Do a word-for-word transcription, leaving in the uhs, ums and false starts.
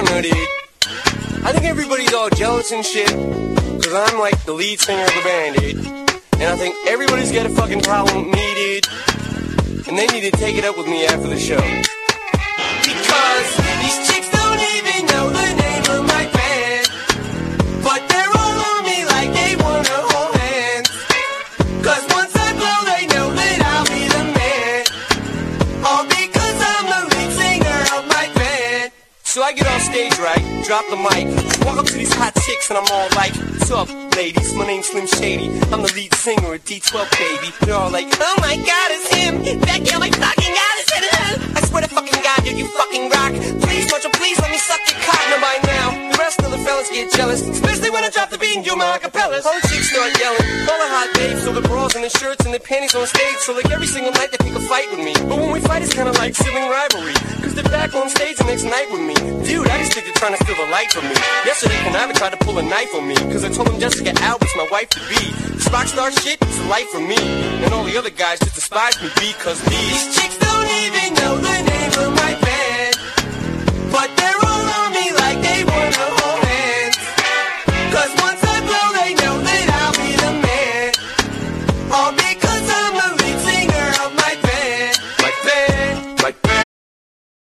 don't know, dude. I think everybody's all jealous and shit, cause I'm like the lead singer of the band, dude. And I think everybody's got a fucking problem with me, dude. And they need to take it up with me after the show. Because these chicks don't even know the name of my band, but they're all on me like they wanna hold hands. Cause once I blow, they know that I'll be the man. All because I'm the lead singer of my band. So I get on stage, right, drop the mic, walk up to these hot chicks and I'm all like, what's up, ladies? My name's Slim Shady. I'm the lead singer of D twelve, baby. They're all like, oh my god, it's him. That girl, my fucking god, is it him? I swear to fucking god, dude, you fucking rock. Please, won't you please let me suck your cock? Now by now, the rest of the fellas get jealous, especially when I drop the beat and do my acapellas. All the chicks start yelling, all the hot babes, so the bras and the shirts and the panties on stage. So like every single night they pick a fight with me. But when we fight, it's kinda like sibling rivalry, cause they're back on stage the next night with me. Dude, I just think they're trying to steal the light from me. Yesterday, Conniva tried to pull a knife on me, cause I told him Jessica Albert's my wife to be. This rock star shit is a life for me, and all the other guys just despise me because these chicks don't even know the